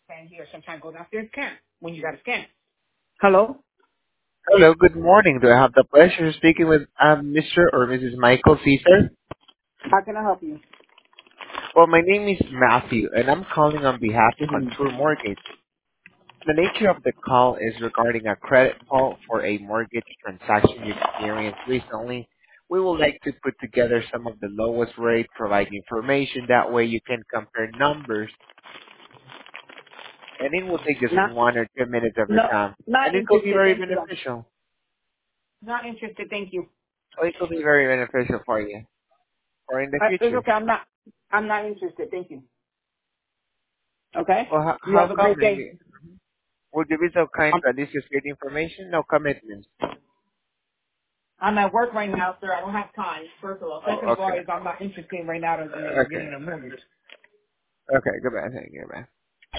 Stand here. Sometimes go downstairs. Can't when you got to scan. Hello. Hello, good morning. Do I have the pleasure of speaking with Mr. or Mrs. Michael Caesar? How can I help you? Well, my name is Matthew, and I'm calling on behalf of Mhm. Contour Mortgage. The nature of the call is regarding a credit fault for a mortgage transaction you experienced recently. We would like to put together some of the lowest rate, provide information. That way you can compare numbers, and it will take just Not 1 or 2 minutes of your no time. not And it could be interested. very Thank you. beneficial. Not interested. Thank you. Or it could be very beneficial for you, or in the It's future. okay. I'm not interested. Thank you. Okay. Well, You how have a come? great day. Would you be so kind I'm, to at least just get the information? No commitments. I'm at work right now, sir. I don't have time. First of all. Second Oh, of all, okay. is I'm not interested right now in Okay. getting a mortgage. Okay. Goodbye. Thank you. Goodbye.